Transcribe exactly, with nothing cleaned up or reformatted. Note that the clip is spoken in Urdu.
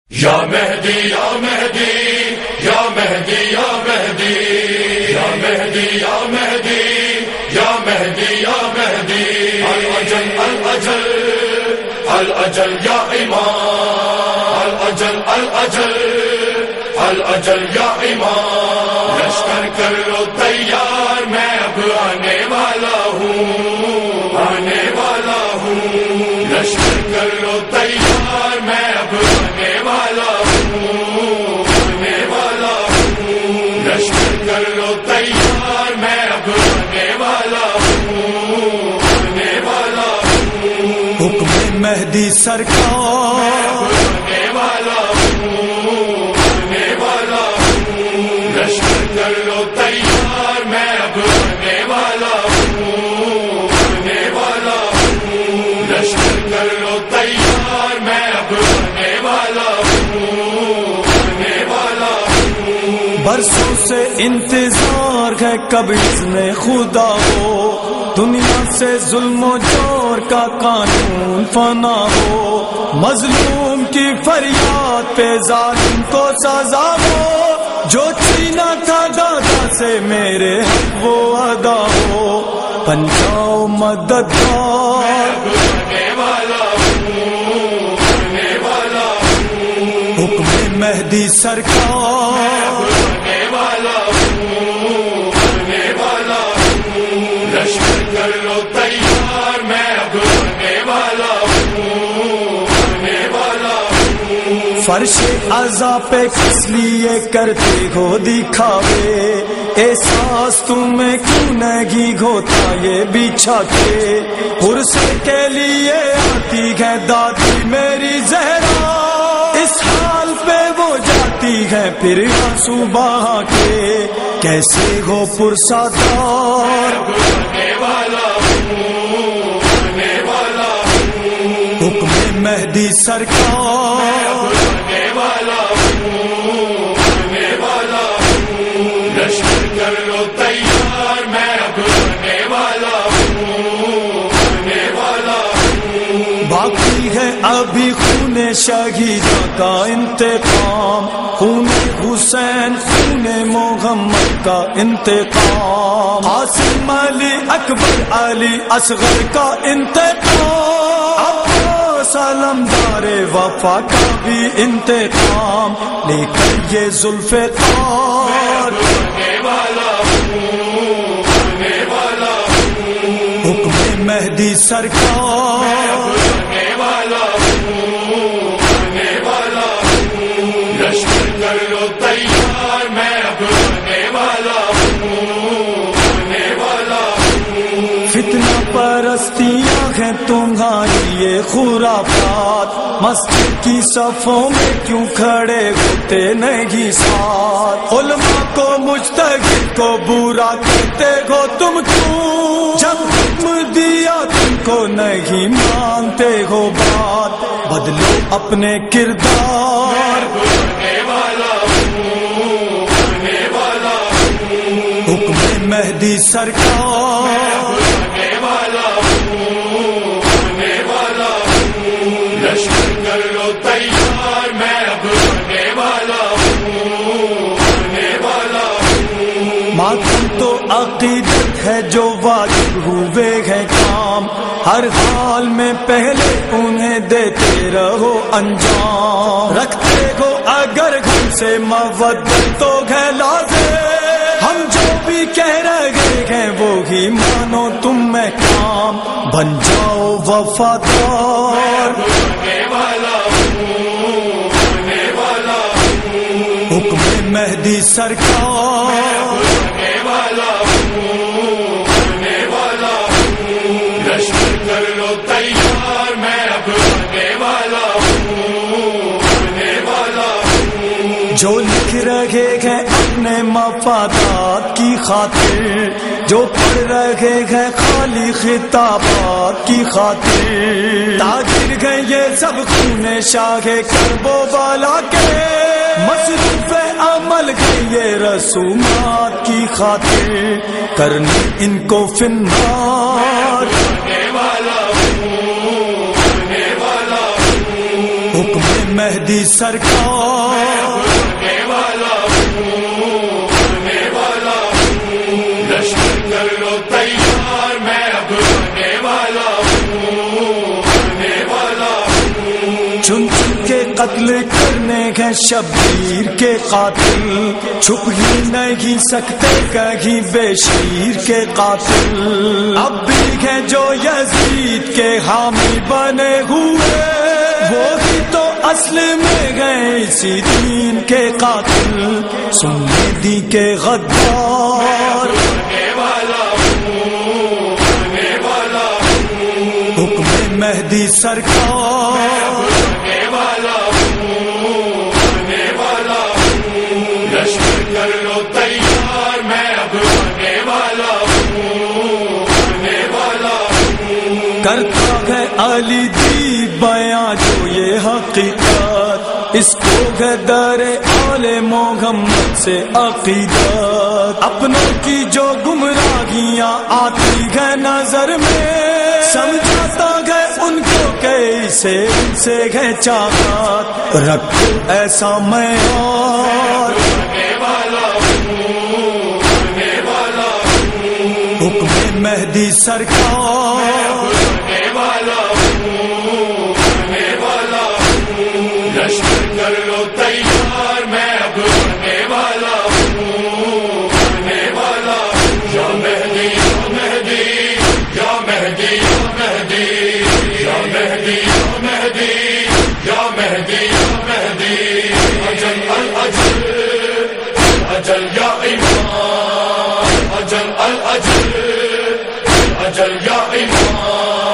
یا مہدی یا مہدی یا مہدی یا مہدی یا مہدی یا مہدی یا مہدی یا مہدی الاجل الاجل الاجل یا امام الاجل الاجل الاجل یا امام لشکر کر لو تیار میں اب آنے والا ہوں آنے والا ہوں لشکر کر لو تیار میں اب آنے والا ہوں آنے والا ہوں لشکر کر لو تیار میں اب آنے والا ہوں آنے والا ہوں حکم مہدی سرکار آنے والا ہوں آنے والا ہوں لشکر کر لو تیار میں اب آنے والا ہوں آنے والا ہوں لشکر کر لو تیار میں اب آنے والا ہوں آنے والا ہوں برسوں سے انتظار ہے کب اذن خدا ہو دنیا سے ظلم و جور کا قانون فنا ہو مظلوم کی فریاد پہ ظالم کو سزا ہو جو چھینا تھا دادا سے میرے حق وہ ادا ہو پنجاؤ مددگار آنے والا ہوں آنے والا ہوں حکم مہدی سرکار آنے والا ہوں آنے والا ہوں لشکر کر لو تیار میں اب آنے والا ہوں آنے والا ہوں فرش عزا پہ کس لیے کرتے ہو دکھاوے احساس تمہیں کیوں نہیں ہوتا یہ بچھا کے عرصے کے لیے آتی ہے دادی میری زہرا اس حال پہ وہ جاتی ہے پھر آنسو بہا کے کیسے ہو پرسادار آنے والا ہوں آنے والا ہوں حکم مہدی سرکار آنے والا ہوں آنے والا ہوں لشکر کر لو تیار میں اب آنے والا ہوں آنے والا ہوں باقی ہے ابھی خون شہیداں کا انتقام خون حسین خون محمد کا انتقام عاصم علی اکبر علی اصغر کا انتقام سالمدار وفا کا بھی انتقام لیکن یہ ذوالفقار آنے والا ہوں آنے والا ہوں حکم مہدی سرکار آنے والا ہوں آنے والا ہوں لشکر کر لو تیار میں اب آنے والا ہوں آنے والا ہوں فتنہ پرستیاں ہیں تمہاری یہ خرافات مسجد کی صفوں میں کیوں کھڑے ہوتے نہیں ساتھ علماء کو مجتہد کو برا کہتے ہو تم کیوں جب حکم دیا تم کو نہیں مانتے ہو بات بدلو اپنے کردار آنے والا ہوں آنے والا ہوں حکم مہدی سرکار آنے والا ہوں آنے والا ہوں لشکر کر لو تیار میں اب آنے والا ہوں آنے والا ہوں ماتم تو عقیدت ہے جو واجب ہوئے ہیں کام ہر حال میں پہلے انہیں دیتے رہو انجام رکھتے ہو اگر گھر سے مودت تو ہے لازم ہم جو بھی کہہ رہے ہیں وہی مانو تم میں کام بن جاؤ وفادار آنے والا ہوں آنے والا ہوں حکم مہدی سرکار آنے والا ہوں آنے والا ہوں لشکر کر لو تیار میں اب آنے والا ہوں آنے والا ہوں جو لکھ رہے ہیں اپنے مفادات کی خاطر جو پڑھ رہے ہیں خالی خطابات کی خاطر تاجر گئے یہ سب خون شاہ کربو والا کے مصروف عمل گئے یہ رسومات کی خاطر کرنی ان کو فنار آنے والا ہوں آنے والا ہوں حکم مہدی سرکار آنے والا ہوں آنے والا ہوں لشکر کر لو تیار میں اب آنے والا ہوں آنے والا ہوں چن چن کے قتل کرنے ہیں شبیر کے قاتل چھپ ہی نہیں سکتے کہیں بے شیر کے قاتل اب بھی ہیں جو یزید کے حامی بنے ہوئے وہ ہی تو اصل میں گئے اسی دین کے قاتل سن دی کے غدار آنے والا ہوں آنے والا ہوں حکم مہدی سرکار آنے والا ہوں آنے والا ہوں لشکر کر لو تیار میں اب آنے والا ہوں آنے والا ہوں کرتا ہے علی دی بیاں جو یہ حقیقت اس کو ہے در آل محمد سے عقیدت اپنوں کی جو گمراہیاں آتی ہے نظر میں سمجھاتا ہے ان کو کیسے ان سے ہے چاہت رکھو ایسا معیار آنے والا ہوں آنے والا ہوں حکم مہدی سرکار آنے والا ہوں آنے والا ہوں لشکر کر لو تیار میں اب آنے والا ہوں آنے والا ہوں یا مہدی یا مہدی یا مہدی یا مہدی یا مہدی یا مہدی یا مہدی اجل الاجل اجل یا امام اجل الاجل اجل یا امام